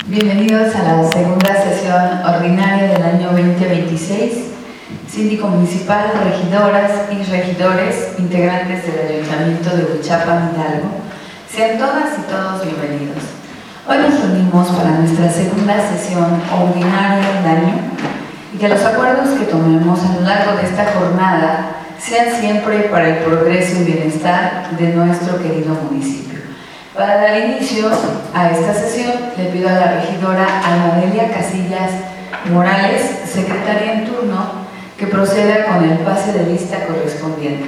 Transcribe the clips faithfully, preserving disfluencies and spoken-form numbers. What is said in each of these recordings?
Bienvenidos a la segunda sesión ordinaria del año veinte veintiséis. Síndico municipal, regidoras y regidores, integrantes del Ayuntamiento de Huichapan, Hidalgo, sean todas y todos bienvenidos. Hoy nos reunimos para nuestra segunda sesión ordinaria del año y que los acuerdos que tomemos a lo largo de esta jornada sean siempre para el progreso y bienestar de nuestro querido municipio. Para dar inicio a esta sesión, le pido a la regidora Almadelia Casillas Morales, secretaria en turno, que proceda con el pase de lista correspondiente.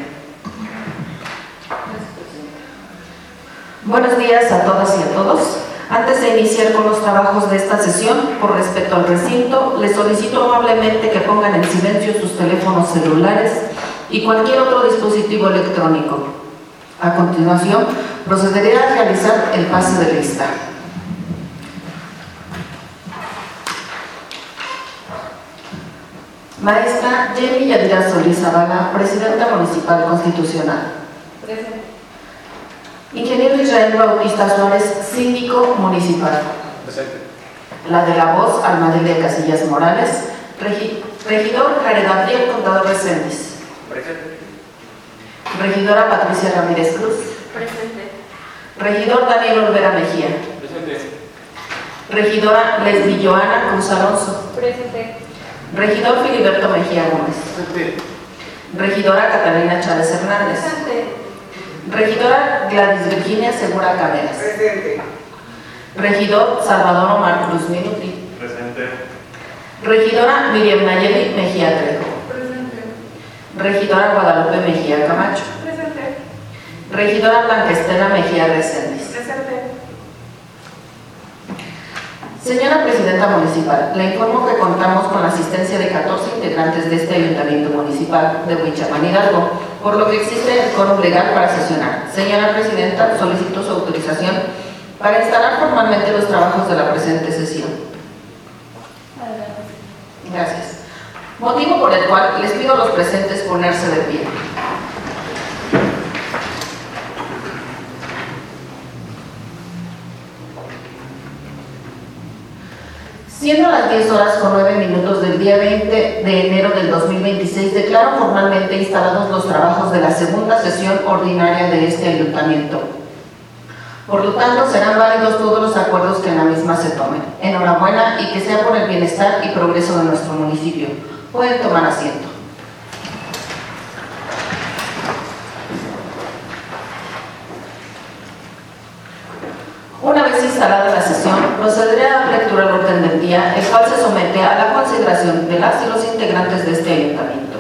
Buenos días a todas y a todos. Antes de iniciar con los trabajos de esta sesión, por respeto al recinto, les solicito amablemente que pongan en silencio sus teléfonos celulares y cualquier otro dispositivo electrónico. A continuación, procederé a realizar el pase de lista. Maestra Jenny Yadira Solís Zavala, Presidenta Municipal Constitucional. Presente. Ingeniero Israel Bautista Suárez, Síndico Municipal. Presente. La de la voz, Almadelia Casillas Morales. Regi Regidor Jared Gabriel Contador Reséndiz. Presente. Regidora Patricia Ramírez Cruz. Presente. Regidor Daniel Olvera Mejía. Presente. Regidora Leslie Joana Cruz Alonso. Presente. Regidor Filiberto Mejía Gómez. Presente. Regidora Catalina Chávez Hernández. Presente. Regidora Gladys Virginia Segura Caberas. Presente. Regidor Salvador Omar Cruz Minuti. Presente. Regidora Miriam Nayeli Mejía Trejo. Presente. Regidora Guadalupe Mejía Camacho. Presente. Regidora Blanca Estela Mejía Reséndiz. Presente. Señora Presidenta Municipal, le informo que contamos con la asistencia de catorce integrantes de este Ayuntamiento Municipal de Huichapan, Hidalgo, por lo que existe el quórum legal para sesionar. Señora Presidenta, solicito su autorización para instalar formalmente los trabajos de la presente sesión. Gracias. Motivo por el cual les pido a los presentes ponerse de pie. Siendo las diez horas con nueve minutos del día veinte de enero del dos mil veintiséis, declaro formalmente instalados los trabajos de la segunda sesión ordinaria de este ayuntamiento. Por lo tanto, serán válidos todos los acuerdos que en la misma se tomen. Enhorabuena y que sea por el bienestar y progreso de nuestro municipio. Pueden tomar asiento. Una vez instalada la sesión, procederé a dar lectura al orden del día, el cual se somete a la consideración de las y los integrantes de este ayuntamiento.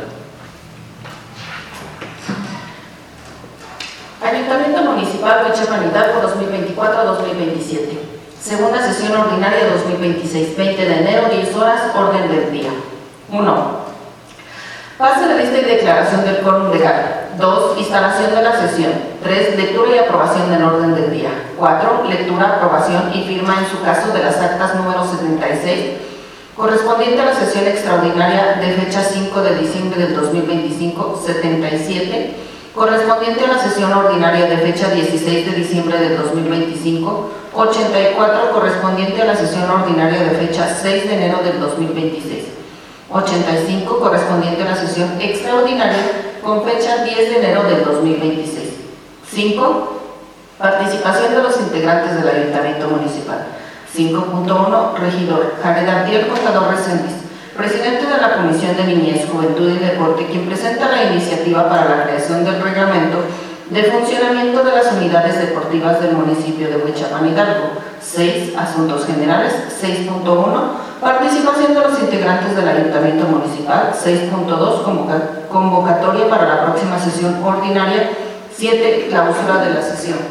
Ayuntamiento Municipal Huichapan, Hidalgo, dos mil veinticuatro a dos mil veintisiete. Segunda sesión ordinaria dos mil veintiséis, veinte de enero, diez horas, orden del día. uno. Pase de lista y declaración del quórum legal. dos. Instalación de la sesión. tres. Lectura y aprobación del orden del día. cuatro. Lectura, aprobación y firma en su caso de las actas número setenta y seis, correspondiente a la sesión extraordinaria de fecha cinco de diciembre del dos mil veinticinco, setenta y siete, correspondiente a la sesión ordinaria de fecha dieciséis de diciembre del dos mil veinticinco, ochenta y cuatro, correspondiente a la sesión ordinaria de fecha seis de enero del dos mil veintiséis. ochenta y cinco, correspondiente a la sesión extraordinaria con fecha diez de enero del dos mil veintiséis. cinco. Participación de los integrantes del Ayuntamiento Municipal. cinco punto uno. Regidor Jared Gabriel Contador Reséndiz, presidente de la Comisión de Niñez, Juventud y Deporte, quien presenta la iniciativa para la creación del reglamento de funcionamiento de las unidades deportivas del municipio de Huichapan, Hidalgo. seis. Asuntos generales. seis punto uno. Participación de los integrantes del Ayuntamiento Municipal. seis punto dos. Convoca convocatoria para la próxima sesión ordinaria. siete. Clausura de la sesión.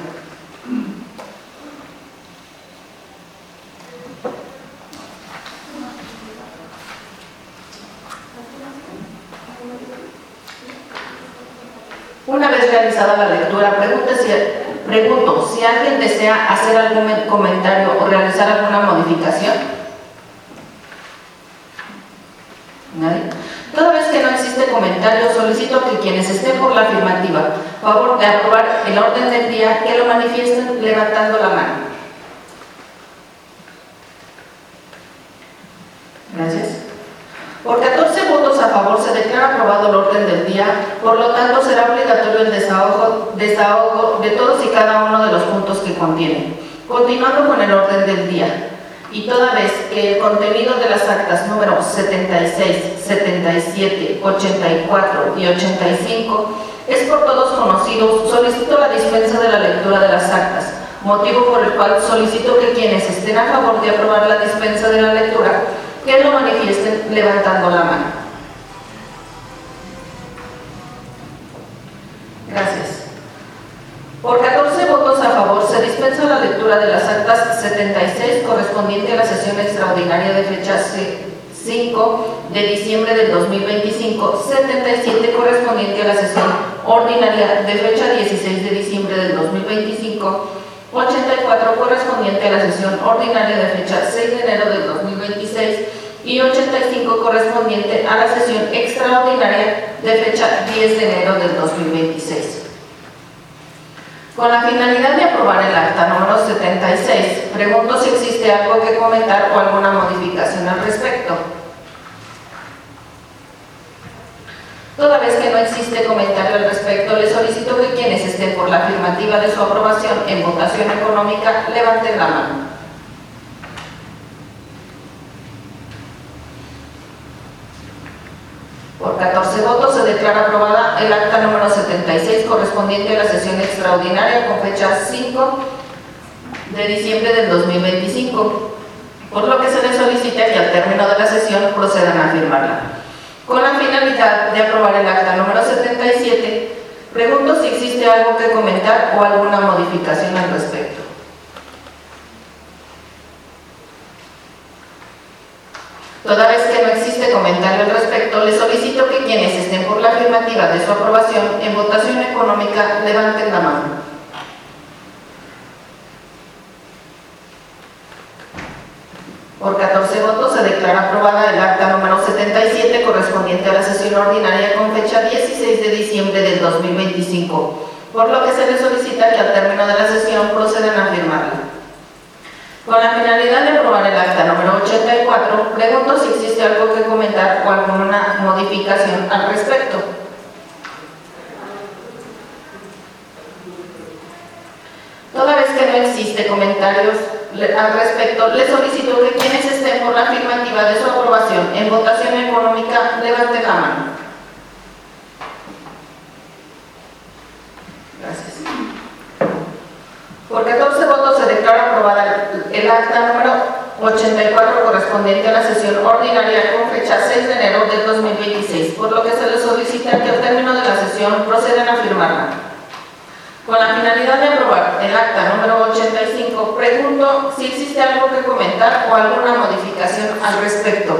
Una vez realizada la lectura, si, pregunto si alguien desea hacer algún comentario o realizar alguna modificación. ¿Nadie? Toda vez que no existe comentario, solicito que quienes estén por la afirmativa, favor de aprobar el orden del día, que lo manifiesten levantando la mano. Gracias. Por catorce votos a favor se declara aprobado el orden del día, por lo tanto será obligatorio el desahogo, desahogo de todos y cada uno de los puntos que contiene. Continuando con el orden del día, y toda vez que el contenido de las actas número setenta y seis, setenta y siete, ochenta y cuatro y ochenta y cinco es por todos conocido, solicito la dispensa de la lectura de las actas, motivo por el cual solicito que quienes estén a favor de aprobar la dispensa de la lectura, que lo manifiesten levantando la mano. Gracias. Por catorce votos a favor se dispensa la lectura de las actas setenta y seis correspondiente a la sesión extraordinaria de fecha cinco de diciembre del dos mil veinticinco, setenta y siete correspondiente a la sesión ordinaria de fecha dieciséis de diciembre del dos mil veinticinco, ochenta y cuatro correspondiente a la sesión ordinaria de fecha seis de enero del dos mil veintiséis y ochenta y cinco correspondiente a la sesión extraordinaria de fecha diez de enero del dos mil veintiséis. Con la finalidad de aprobar el acta número setenta y seis, pregunto si existe algo que comentar o alguna modificación al respecto. Toda vez que no existe comentario al respecto, le solicito que quienes estén por la afirmativa de su aprobación en votación económica levanten la mano. Por catorce votos se declara aprobada el acta número setenta y seis correspondiente a la sesión extraordinaria con fecha cinco de diciembre del dos mil veinticinco, por lo que se les solicita que al término de la sesión procedan a firmarla. Con la finalidad de aprobar el acta número setenta y siete, pregunto si existe algo que comentar o alguna modificación al respecto. Toda vez que no existe comentario al respecto, le solicito que quienes estén por la afirmativa de su aprobación en votación económica levanten la mano. Por catorce votos se declara aprobada el acta número setenta y siete correspondiente a la sesión ordinaria con fecha dieciséis de diciembre del dos mil veinticinco, por lo que se le solicita que al término de la sesión procedan a firmarla. Con la finalidad de aprobar el acta número ochenta y cuatro, pregunto si existe algo que comentar o alguna modificación al respecto. Toda vez que no existe comentarios al respecto, le solicito que quienes estén por la afirmativa de su aprobación en votación económica levanten la mano. Gracias. Por catorce votos se declara aprobada el acta número ochenta y cuatro correspondiente a la sesión ordinaria con fecha seis de enero del dos mil veintiséis, por lo que se le solicita que al término de la sesión procedan a firmarla. Con la finalidad de aprobar el acta número ochenta y cinco, pregunto si existe algo que comentar o alguna modificación al respecto.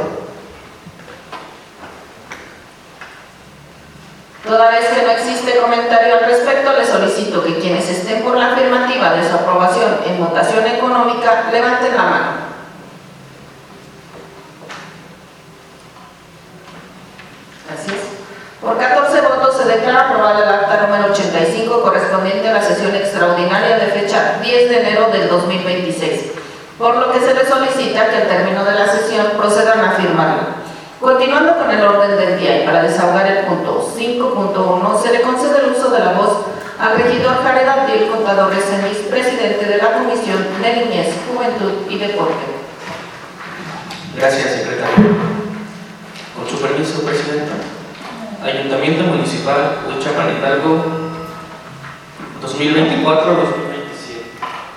Toda vez que no existe comentario al respecto, le solicito que quienes estén por la afirmativa de su aprobación en votación económica levanten la mano. Gracias. Por catorce votos se declara aprobada el acta número ochenta y cinco correspondiente a la sesión extraordinaria de fecha diez de enero del dos mil veintiséis, por lo que se le solicita que al término de la sesión procedan a firmarla. Continuando con el orden del día y para desahogar el punto cinco punto uno, se le concede el uso de la voz al regidor Jared Abdiel Contador Resenis, presidente de la Comisión de Niñez, Juventud y Deporte. Gracias, secretario. Con su permiso, presidenta. Ayuntamiento Municipal Huichapan Hidalgo, dos mil veinticuatro a dos mil veintisiete.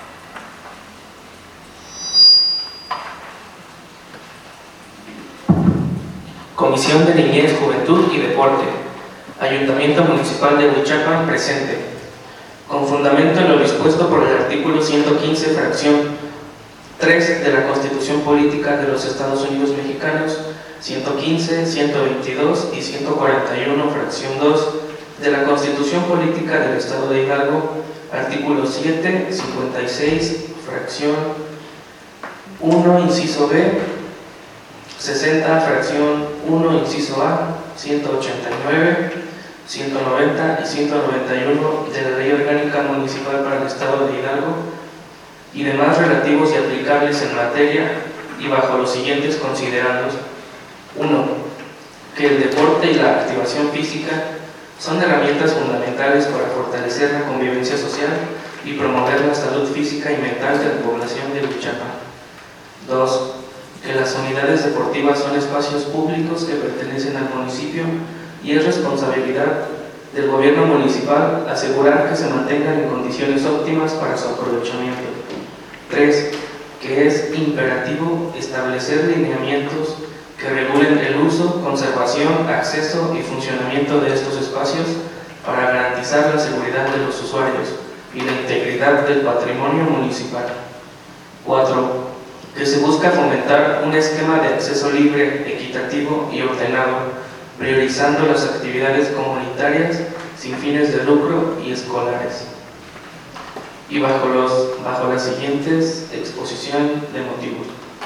Comisión de Niñez, Juventud y Deporte. Ayuntamiento Municipal de Huichapan presente. Con fundamento en lo dispuesto por el artículo ciento quince, fracción tres de la Constitución Política de los Estados Unidos Mexicanos, ciento quince, ciento veintidós y ciento cuarenta y uno, fracción dos de la Constitución Política del Estado de Hidalgo, artículo siete, cincuenta y seis, fracción uno, inciso B, sesenta, fracción uno, inciso A, ciento ochenta y nueve, ciento noventa y ciento noventa y uno de la Ley Orgánica Municipal para el Estado de Hidalgo y demás relativos y aplicables en materia y bajo los siguientes considerandos. uno. Que el deporte y la activación física son herramientas fundamentales para fortalecer la convivencia social y promover la salud física y mental de la población de Huichapan. dos. Que las unidades deportivas son espacios públicos que pertenecen al municipio y es responsabilidad del gobierno municipal asegurar que se mantengan en condiciones óptimas para su aprovechamiento. tres. Que es imperativo establecer lineamientos que regulen el uso, conservación, acceso y funcionamiento de estos espacios para garantizar la seguridad de los usuarios y la integridad del patrimonio municipal. cuatro. Que se busca fomentar un esquema de acceso libre, equitativo y ordenado, priorizando las actividades comunitarias sin fines de lucro y escolares. Y bajo, los, bajo las siguientes exposición de motivos.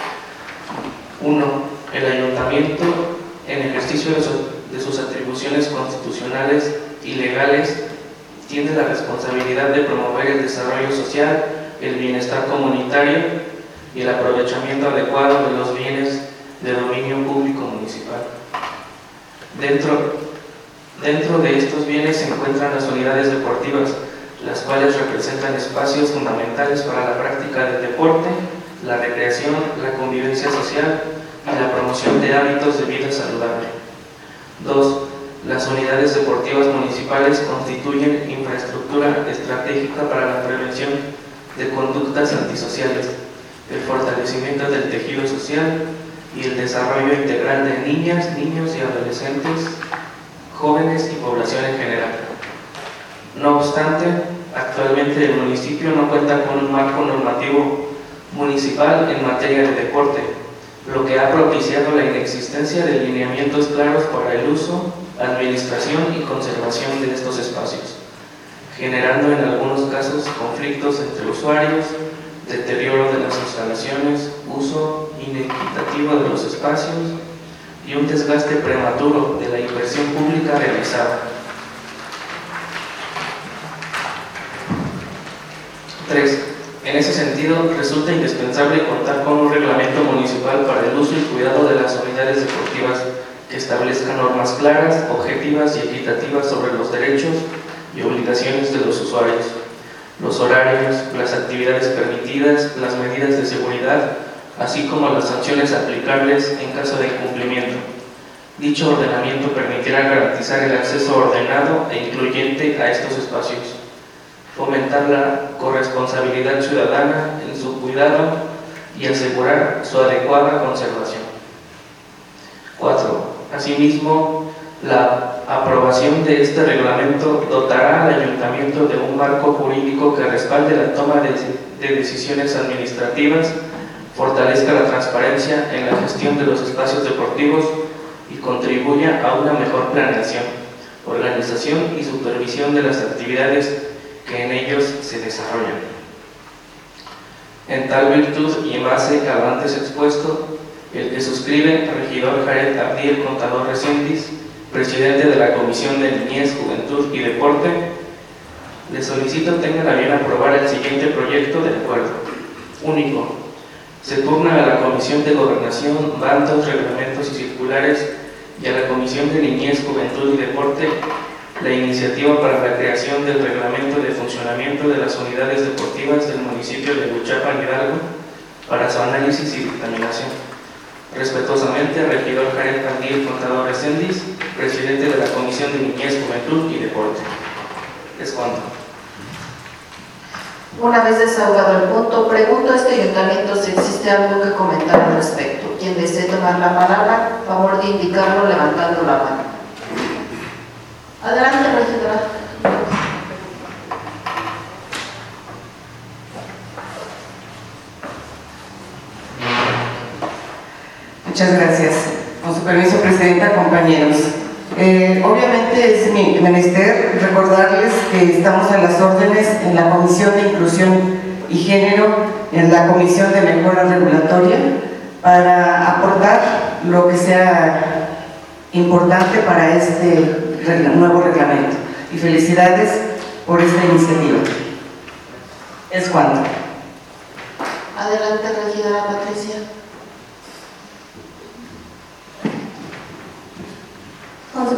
uno. El ayuntamiento, en ejercicio de, su, de sus atribuciones constitucionales y legales, tiene la responsabilidad de promover el desarrollo social, el bienestar comunitario y el aprovechamiento adecuado de los bienes de dominio público municipal. Dentro, dentro de estos bienes se encuentran las unidades deportivas, las cuales representan espacios fundamentales para la práctica del deporte, la recreación, la convivencia social y la promoción de hábitos de vida saludable. dos. Las unidades deportivas municipales constituyen infraestructura estratégica para la prevención de conductas antisociales, el fortalecimiento del tejido social y el desarrollo integral de niñas, niños y adolescentes, jóvenes y población en general. No obstante, actualmente el municipio no cuenta con un marco normativo municipal en materia de deporte, lo que ha propiciado la inexistencia de lineamientos claros para el uso, administración y conservación de estos espacios, generando en algunos casos conflictos entre usuarios, deterioro de las instalaciones, uso inequitativo de los espacios y un desgaste prematuro de la inversión pública realizada. tres. En ese sentido, resulta indispensable contar con un reglamento municipal para el uso y cuidado de las unidades deportivas que establezca normas claras, objetivas y equitativas sobre los derechos y obligaciones de los usuarios, los horarios, las actividades permitidas, las medidas de seguridad, así como las sanciones aplicables en caso de incumplimiento. Dicho ordenamiento permitirá garantizar el acceso ordenado e incluyente a estos espacios, fomentar la corresponsabilidad ciudadana en su cuidado y asegurar su adecuada conservación. cuatro. Asimismo, la aprobación de este reglamento dotará al ayuntamiento de un marco jurídico que respalde la toma de, de decisiones administrativas, fortalezca la transparencia en la gestión de los espacios deportivos y contribuya a una mejor planeación, organización y supervisión de las actividades que en ellos se desarrollan. En tal virtud y en base a lo antes expuesto, el que suscribe, regidor Jared Abdiel Contador Reséndiz, presidente de la Comisión de Niñez, Juventud y Deporte, le solicito tengan a bien aprobar el siguiente proyecto de acuerdo. Único. Se turna a la Comisión de Gobernación, Bandos, Reglamentos y Circulares y a la Comisión de Niñez, Juventud y Deporte la iniciativa para la creación del reglamento de funcionamiento de las unidades deportivas del municipio de Huichapan, Hidalgo, para su análisis y dictaminación. Respetuosamente, regidor Jared Abdiel Contador Reséndiz, presidente de la Comisión de Niñez, Juventud y Deporte. Es cuanto. Una vez desahogado el punto, pregunto a este ayuntamiento si existe algo que comentar al respecto. Quien desee tomar la palabra, favor de indicarlo levantando la mano. Adelante, regidora. Muchas gracias. Con su permiso, presidenta, compañeros. Eh, obviamente es mi menester recordarles que estamos a las órdenes en la Comisión de Inclusión y Género, en la Comisión de Mejora Regulatoria, para aportar lo que sea importante para este nuevo reglamento. Y felicidades por esta iniciativa. Es cuanto. Adelante, regidora Patricia.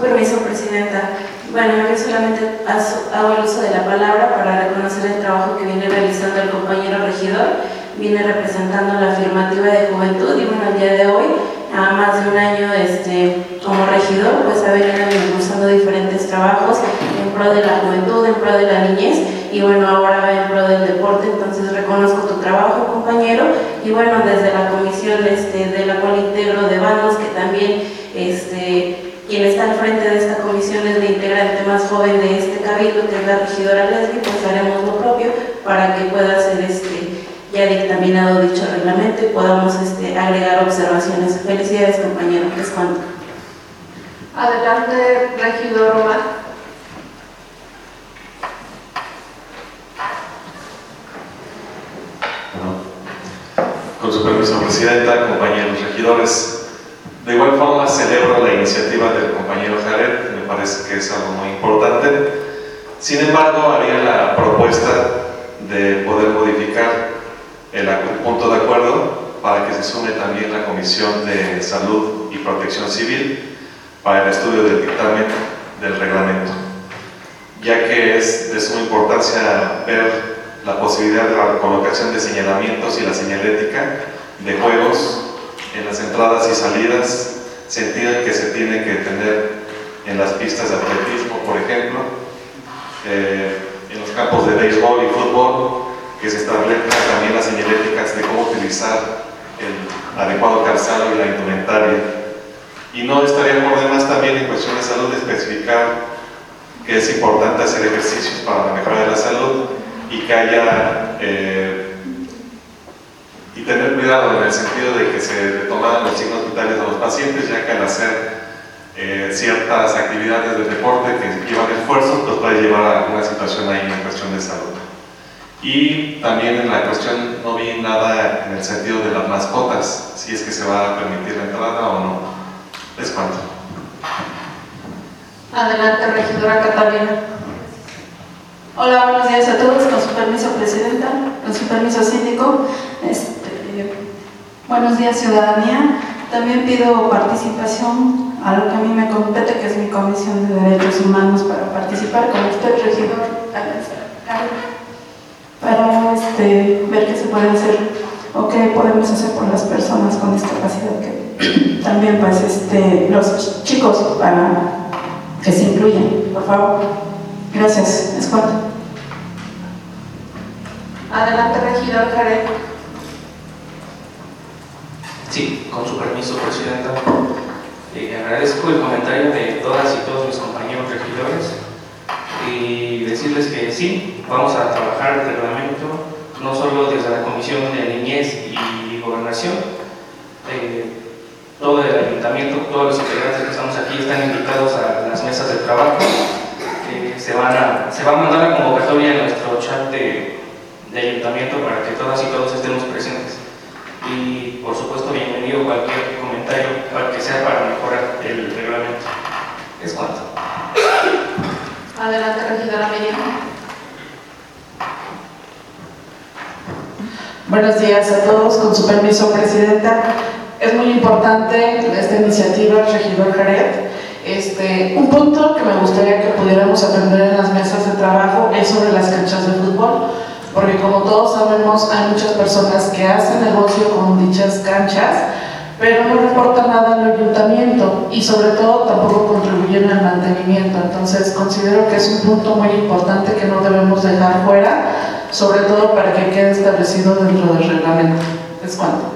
permiso, Presidenta. Bueno, yo solamente hago el uso de la palabra para reconocer el trabajo que viene realizando el compañero regidor. Viene representando la afirmativa de juventud y bueno, el día de hoy, a más de un año este, como regidor, pues ha venido impulsando diferentes trabajos en pro de la juventud, en pro de la niñez y bueno, ahora va en pro del deporte. Entonces reconozco tu trabajo, compañero, y bueno, desde la comisión este, de la cual integro de bandos, que también este, quien está al frente de esta comisión es la integrante más joven de este cabildo, que es la regidora Leslie, pues haremos lo propio para que pueda ser este, ya dictaminado dicho reglamento y podamos este, agregar observaciones. Felicidades, compañero. Les cuento. Adelante, regidor Omar. Bueno, con su permiso, Presidenta, compañeros regidores, de igual forma celebro la iniciativa del compañero Jared, me parece que es algo muy importante. Sin embargo, haría la propuesta de poder modificar el punto de acuerdo para que se sume también la Comisión de Salud y Protección Civil para el estudio del dictamen del reglamento, ya que es de suma importancia ver la posibilidad de la colocación de señalamientos y la señalética de juegos en las entradas y salidas, sentido que se tiene que tener en las pistas de atletismo, por ejemplo, eh, en los campos de béisbol y fútbol, que se establezcan también las señaléticas de cómo utilizar el adecuado calzado y la indumentaria. Y no estaría por demás también en cuestión de salud especificar que es importante hacer ejercicios para la mejora de la salud y que haya eh, y tener cuidado en el sentido de que se tomaran los signos vitales de los pacientes, ya que al hacer eh, ciertas actividades de deporte que llevan esfuerzos, pues puede llevar a alguna situación ahí en cuestión de salud. Y también en la cuestión no vi nada en el sentido de las mascotas, si es que se va a permitir la entrada o no. Les cuento. Adelante, regidora Catalina. Hola, buenos días a todos. Con su permiso, Presidenta, con su permiso, Síndico. Este, buenos días, ciudadanía. También pido participación a lo que a mí me compete, que es mi Comisión de Derechos Humanos, para participar con usted, regidor, para este, ver qué se puede hacer o qué podemos hacer por las personas con discapacidad, que también pues este, los chicos, para que se incluyan, por favor. Gracias. Es cuanto. Adelante, regidor Jared. Sí, con su permiso, Presidenta. Eh, agradezco el comentario de todas y todos mis compañeros regidores y decirles que sí, vamos a trabajar el reglamento, no solo desde la Comisión de Niñez y Gobernación, eh, todo el ayuntamiento, todos los integrantes que estamos aquí están invitados a las mesas de trabajo. Eh, se, van a, se va a mandar la convocatoria en nuestro chat de, de ayuntamiento para que todas y todos estemos presentes. Y por supuesto, bienvenido cualquier comentario para que sea para mejorar el reglamento. Es cuanto. Adelante, regidora Miriam. Buenos días a todos, con su permiso, Presidenta. Es muy importante esta iniciativa, regidor Jared. Este, un punto que me gustaría que pudiéramos aprender en las mesas de trabajo es sobre las canchas de fútbol, porque como todos sabemos hay muchas personas que hacen negocio con dichas canchas, pero no reportan nada al ayuntamiento y sobre todo tampoco contribuyen al mantenimiento. Entonces considero que es un punto muy importante que no debemos dejar fuera, sobre todo para que quede establecido dentro del reglamento. Es cuanto.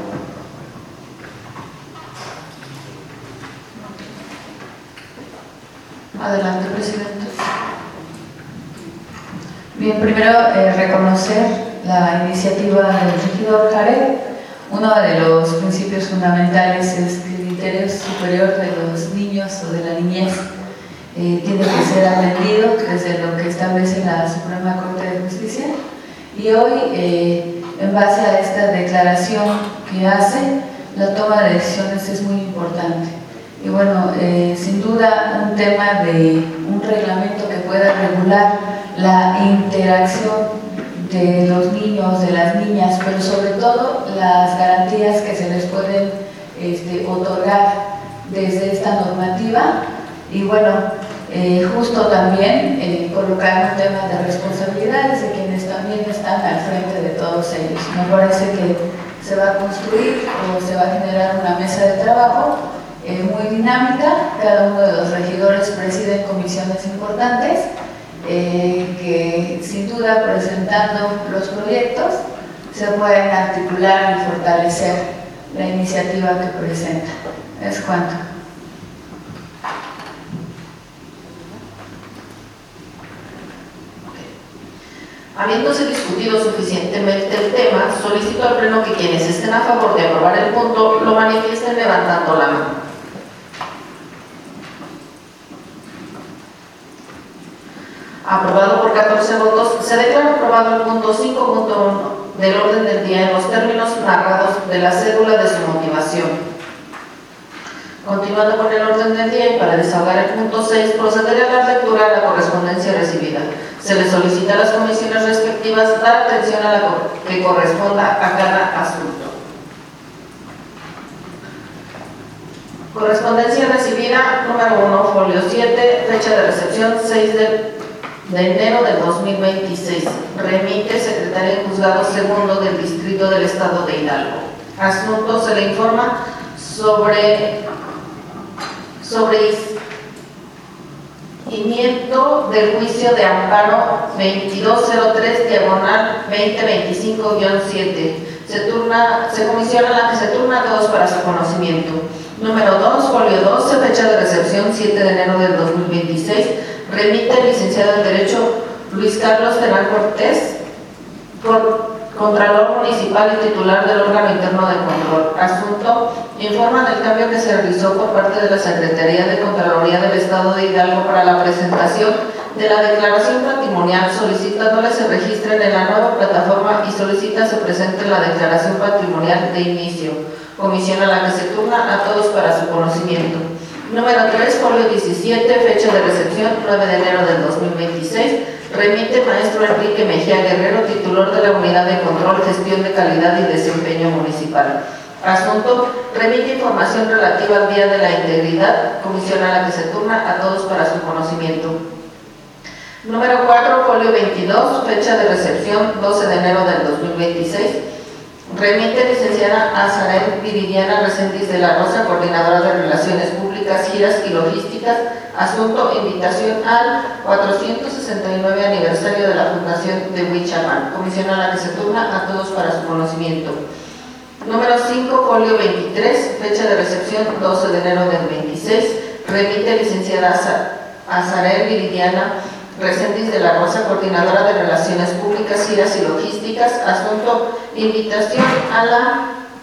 Adelante, Presidente. Bien, primero eh, reconocer la iniciativa del regidor Jared. Uno de los principios fundamentales es que el interés superior de los niños o de la niñez eh, tiene que ser atendido desde lo que establece la Suprema Corte de Justicia. Y hoy, eh, en base a esta declaración que hace, la toma de decisiones es muy importante. Y bueno, eh, sin duda un tema de un reglamento que pueda regular la interacción de los niños, de las niñas, pero sobre todo las garantías que se les pueden este, otorgar desde esta normativa, Y bueno, eh, justo también eh, colocar un tema de responsabilidades de quienes también están al frente de todos ellos. Me parece que se va a construir o se va a generar una mesa de trabajo eh, muy dinámica. Cada uno de los regidores preside comisiones importantes eh, que sin duda presentando los proyectos se pueden articular y fortalecer la iniciativa que presenta. Es cuanto. Habiéndose discutido suficientemente el tema, solicito al Pleno que quienes estén a favor de aprobar el punto lo manifiesten levantando la mano. Aprobado por catorce votos, se declara aprobado el punto cinco punto uno del orden del día en los términos narrados de la cédula de su motivación. Continuando con el orden del día y para desahogar el punto seis, procederé a la lectura de la correspondencia recibida. Se le solicita a las comisiones respectivas dar atención a la que corresponda a cada asunto. Correspondencia recibida, número uno, folio siete, fecha de recepción seis de, de enero del dos mil veintiséis. Remite Secretaría de Juzgado Segundo del Distrito del Estado de Hidalgo. Asunto: se le informa sobre sobre seguimiento del juicio de amparo veintidós cero tres diagonal veinte veinticinco guión siete. Se turna, se comisiona la que se turna a todos para su conocimiento. Número dos, folio doce, fecha de recepción siete de enero del dos mil veintiséis. Remite el licenciado en Derecho Luis Carlos Terán Cortés, por Contralor Municipal y titular del órgano interno de control. Asunto: informa del cambio que se realizó por parte de la Secretaría de Contraloría del Estado de Hidalgo para la presentación de la declaración patrimonial, solicitándole se registren en la nueva plataforma y solicita se presente la declaración patrimonial de inicio. Comisión a la que se turna a todos para su conocimiento. Número tres, folio diecisiete, fecha de recepción nueve de enero del dos mil veintiséis. Remite maestro Enrique Mejía Guerrero, titular de la Unidad de Control, Gestión de Calidad y Desempeño Municipal. Asunto: remite información relativa al Día de la Integridad. Comisión a la que se turna a todos para su conocimiento. Número cuatro, folio veintidós, fecha de recepción doce de enero del dos mil veintiséis. Remite licenciada Azaret Viridiana Reséndiz de la Rosa, coordinadora de Relaciones Públicas, Giras y Logísticas. Asunto: invitación al cuatrocientos sesenta y nueve aniversario de la fundación de Huichapan. Comisión a la que se turna a todos para su conocimiento. Número cinco, folio veintitrés, fecha de recepción doce de enero del veintiséis. Remite licenciada Azaret Viridiana Reséndiz de la Rosa, coordinadora de Relaciones Públicas, Giras y Logísticas. Asunto: invitación a la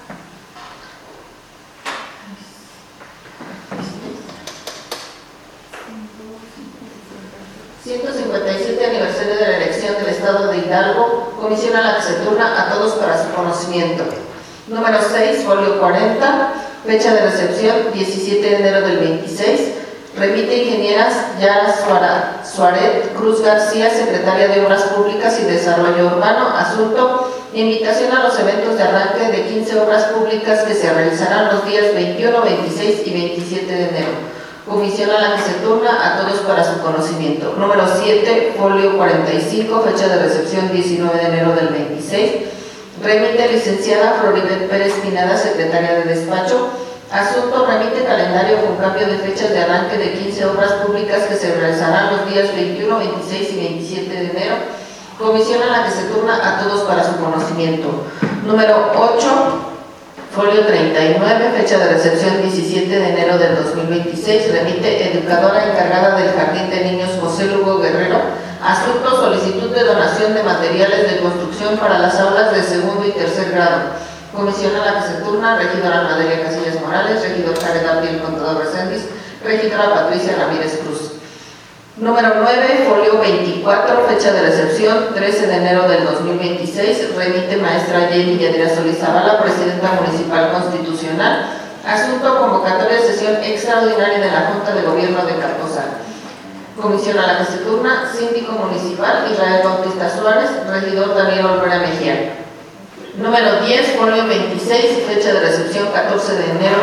ciento cincuenta y siete aniversario de la elección del Estado de Hidalgo. Comisión a la que se turna a todos para su conocimiento. Número seis, folio cuarenta, fecha de recepción diecisiete de enero del veintiséis. Remite ingenieras Yara Suárez Cruz García, secretaria de Obras Públicas y Desarrollo Urbano. Asunto: invitación a los eventos de arranque de quince obras públicas que se realizarán los días veintiuno, veintiséis y veintisiete de enero. Comisión a la que se turna a todos para su conocimiento. Número siete, folio cuarenta y cinco, fecha de recepción diecinueve de enero del veintiséis. Remite licenciada Floribet Pérez Pineda, secretaria de Despacho. Asunto: remite calendario con cambio de fechas de arranque de quince obras públicas que se realizarán los días veintiuno, veintiséis y veintisiete de enero. Comisión a la que se turna a todos para su conocimiento. Número ocho, folio treinta y nueve, fecha de recepción diecisiete de enero del dos mil veintiséis. Remite educadora encargada del Jardín de Niños José Lugo Guerrero. Asunto: solicitud de donación de materiales de construcción para las aulas de segundo y tercer grado. Comisión a la que se turna: regidora Madelia Casillas Morales, regidor Jared Abdiel Contador Reséndiz, regidora Patricia Ramírez Cruz. Número nueve, folio veinticuatro, fecha de recepción trece de enero del dos mil veintiséis. Remite maestra Jenny Yadira Solís Zavala, presidenta municipal constitucional. Asunto: convocatoria de sesión extraordinaria de la Junta de Gobierno de Cartozal. Comisión a la que se turna: síndico municipal Israel Bautista Suárez, regidor Daniel Olvera Mejía. Número diez, folio veintiséis, fecha de recepción catorce de enero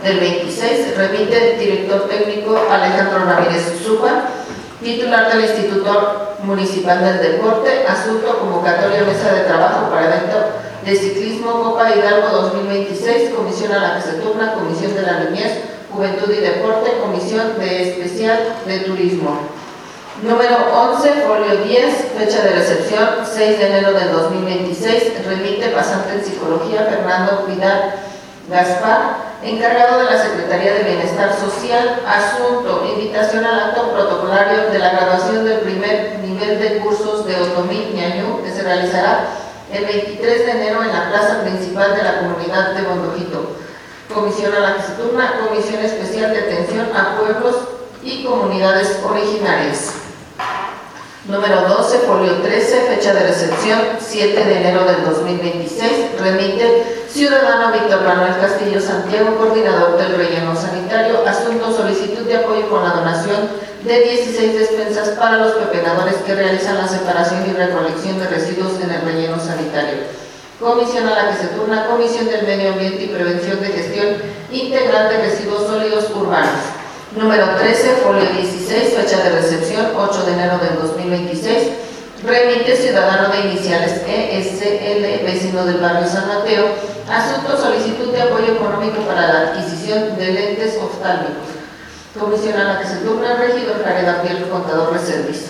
del veintiséis, remite el director técnico Alejandro Ramírez Zupa, titular del Instituto Municipal del Deporte, asunto convocatoria mesa de trabajo para evento de ciclismo Copa Hidalgo dos mil veintiséis, comisión a la que se turna, Comisión de la Niñez, Juventud y Deporte, Comisión de Especial de Turismo. Número once, folio diez, fecha de recepción seis de enero del dos mil veintiséis, remite pasante en psicología Fernando Vidal Gaspar, encargado de la Secretaría de Bienestar Social, asunto, invitación al acto protocolario de la graduación del primer nivel de cursos de Otomí Ñañú, que se realizará el veintitrés de enero en la plaza principal de la comunidad de Bondojito. Comisión a la que se turna, Comisión Especial de Atención a Pueblos y Comunidades Originarias. Número doce, folio trece, fecha de recepción siete de enero del dos mil veintiséis, remite ciudadano Víctor Manuel Castillo Santiago, coordinador del relleno sanitario, asunto, solicitud de apoyo con la donación de dieciséis despensas para los pepenadores que realizan la separación y recolección de residuos en el relleno sanitario. Comisión a la que se turna, Comisión del Medio Ambiente y Prevención de Gestión Integral de Residuos Sólidos Urbanos. Número trece, folio dieciséis, fecha de recepción ocho de enero del dos mil veintiséis, remite ciudadano de iniciales E S L, vecino del barrio San Mateo, asunto, solicitud de apoyo económico para la adquisición de lentes oftálmicos. Comisión a la que se turna, regidor Jared Abdiel, contador reservista.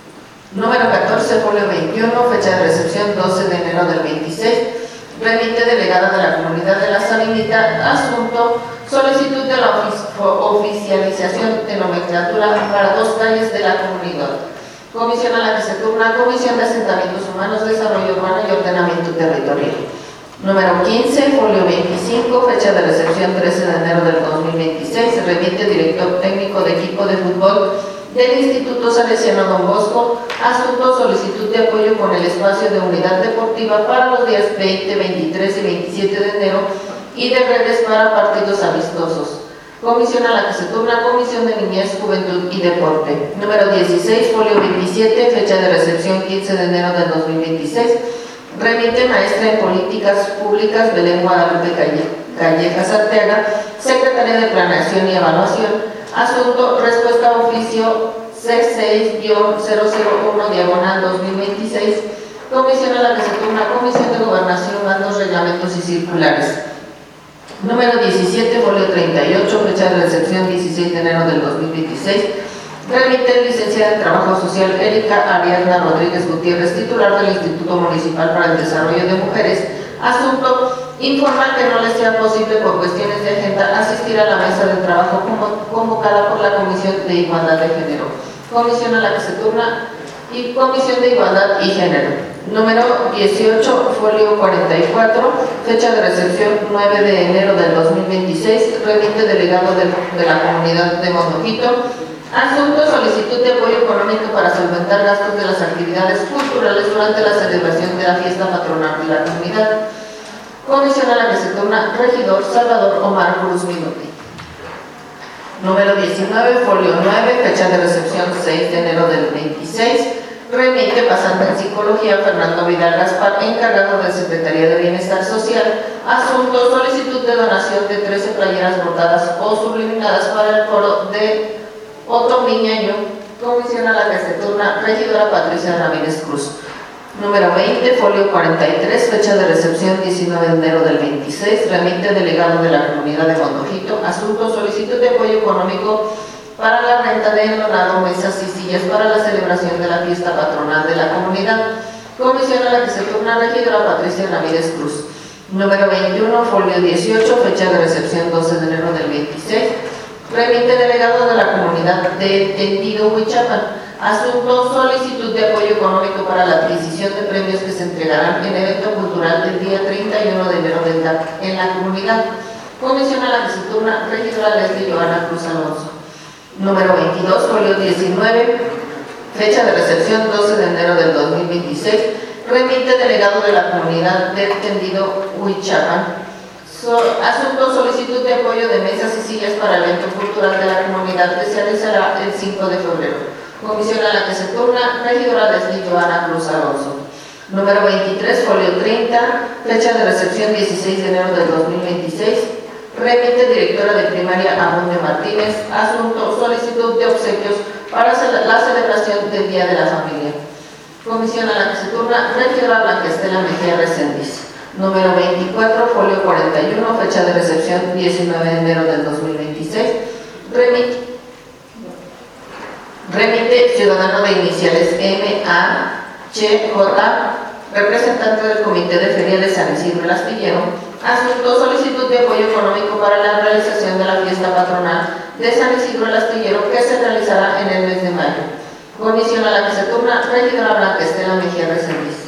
Número catorce, folio veintiuno, fecha de recepción doce de enero del veintiséis, remite delegada de la comunidad de la Salinita, asunto, solicitud de la oficialización de nomenclatura para dos calles de la comunidad. Comisión a la que se turna, Comisión de Asentamientos Humanos, Desarrollo Urbano y Ordenamiento Territorial. Número quince, folio veinticinco, fecha de recepción trece de enero del dos mil veintiséis, remite director técnico de equipo de fútbol del Instituto Salesiano Don Bosco, asunto, solicitud de apoyo con el espacio de unidad deportiva para los días veinte, veintitrés y veintisiete de enero y de redes para partidos amistosos. Comisión a la que se turna, Comisión de Niñez, Juventud y Deporte. Número dieciséis, folio veintisiete, fecha de recepción quince de enero del dos mil veintiséis, remite maestra en Políticas Públicas Belén Guadalupe Callejas Arteaga, Secretaría de Planeación y Evaluación, asunto, respuesta a oficio C seis cero cero uno diagonal dos mil veintiséis, comisión a la que se turna, Comisión de Gobernación, Mandos, Reglamentos y Circulares. Número diecisiete, folio treinta y ocho, fecha de recepción dieciséis de enero del dos mil veintiséis, remite el licenciada en Trabajo Social Erika Ariadna Rodríguez Gutiérrez, titular del Instituto Municipal para el Desarrollo de Mujeres, asunto, informar que no les sea posible por cuestiones de agenda asistir a la mesa de trabajo convocada por la Comisión de Igualdad de Género. Comisión a la que se turna y Comisión de Igualdad y Género. Número dieciocho, folio cuarenta y cuatro, fecha de recepción nueve de enero del dos mil veintiséis, remite delegado de, de la comunidad de Bondojito, asunto, solicitud de apoyo económico para solventar gastos de las actividades culturales durante la celebración de la fiesta patronal de la comunidad. Comisión a la que se turna, regidor Salvador Omar Cruz Minuti. Número diecinueve, folio nueve, fecha de recepción seis de enero del veintiséis, remite pasante en Psicología Fernando Vidal Gaspar, encargado de Secretaría de Bienestar Social, asunto, solicitud de donación de trece playeras bordadas o subliminadas para el coro de Otomí Ñañú. Comisión a la que se turna, regidora Patricia Ramírez Cruz. Número veinte, folio cuarenta y tres, fecha de recepción diecinueve de enero del veintiséis, remite delegado de la comunidad de Bondojito, asunto, solicitud de apoyo económico para la renta de donado, mesas y sillas para la celebración de la fiesta patronal de la comunidad. Comisión a la que se turna, regidora Patricia Ramírez Cruz. Número veintiuno, folio dieciocho, fecha de recepción doce de enero del veintiséis, remite delegado de la comunidad de Tendido, Huichapan, asunto, solicitud de apoyo económico para la adquisición de premios que se entregarán en evento cultural del día treinta y uno de enero en la comunidad. Comisión a la que se turna, regidora Leslie Joana Cruz Alonso. Número veintidós, folio diecinueve, fecha de recepción doce de enero del dos mil veintiséis, remite delegado de la comunidad del Tendido Huichapan. So, asunto, solicitud de apoyo de mesas y sillas para el evento cultural de la comunidad que se realizará el cinco de febrero. Comisión a la que se turna, regidora Leslie Joana Cruz Alonso. Número veintitrés, folio treinta, fecha de recepción dieciséis de enero del dos mil veintiséis, remite directora de primaria Amonde Martínez, asunto solicitud de obsequios para la celebración del Día de la Familia. Comisión a la que se turna, regidora Blanca Estela Mejía Reséndiz. Número veinticuatro, folio cuarenta y uno, fecha de recepción diecinueve de enero del dos mil veintiséis. Remite, remite ciudadano de iniciales M A H J, representante del Comité de Feria de San Isidro el Astillero, asunto solicitud de apoyo económico para la realización de la fiesta patronal de San Isidro el Astillero que se realizará en el mes de mayo. Comisión a la que se turna, regidora Blanca Estela Mejía Reséndiz.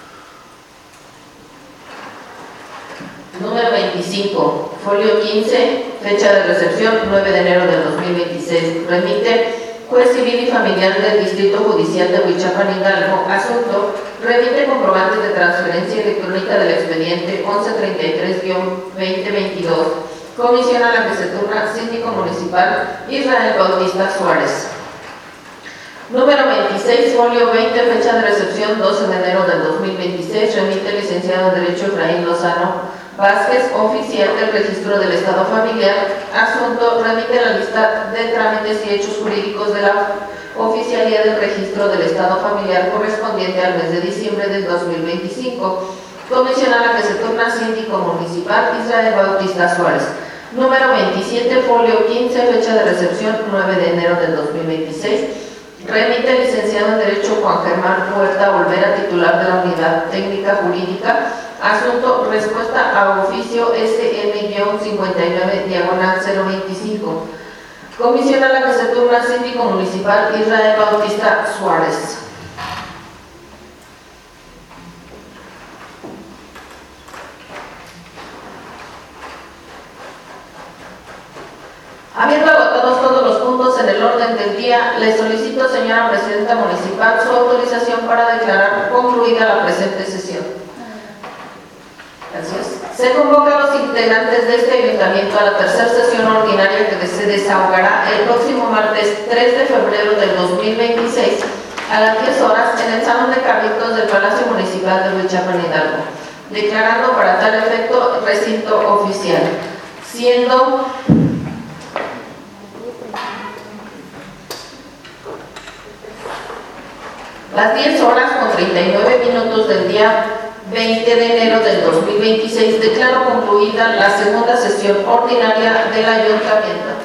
Número veinticinco, folio quince, fecha de recepción nueve de enero del dos mil veintiséis. Remite Juez Civil y Familiar del Distrito Judicial de Huichapan, Hidalgo. Asunto: remite comprobante de transferencia electrónica del expediente once treinta y tres guión veinte veintidós. Comisión a la que se turna, síndico municipal Israel Bautista Suárez. Número veintiséis, folio veinte, fecha de recepción doce de enero del dos mil veintiséis. Remite el licenciado en Derecho Efraín Lozano Vázquez, oficial del Registro del Estado Familiar. Asunto: remite la lista de trámites y hechos jurídicos de la Oficialía del Registro del Estado Familiar correspondiente al mes de diciembre del dos mil veinticinco. Comisión a la que se turna, síndico municipal Israel Bautista Suárez. Número veintisiete, folio quince, fecha de recepción nueve de enero del dos mil veintiséis. Remite el licenciado en Derecho Juan Germán Huerta Olvera, titular de la Unidad Técnica Jurídica. Asunto: respuesta a oficio S M cincuenta y nueve diagonal cero veinticinco. Comisión a la que se turna, síndico municipal Israel Bautista Suárez. Habiendo agotados todos los puntos en el orden del día, le solicito, señora Presidenta Municipal, su autorización para declarar concluida la presente sesión. Gracias. Se convoca a los integrantes de este ayuntamiento a la tercera sesión ordinaria que se desahogará el próximo martes tres de febrero del dos mil veintiséis a las diez horas en el Salón de Cabildos del Palacio Municipal de Huichapan, Hidalgo, declarando para tal efecto recinto oficial, siendo las diez horas con treinta y nueve minutos del día veinte de enero del dos mil veintiséis. Declaro concluida la segunda sesión ordinaria del ayuntamiento.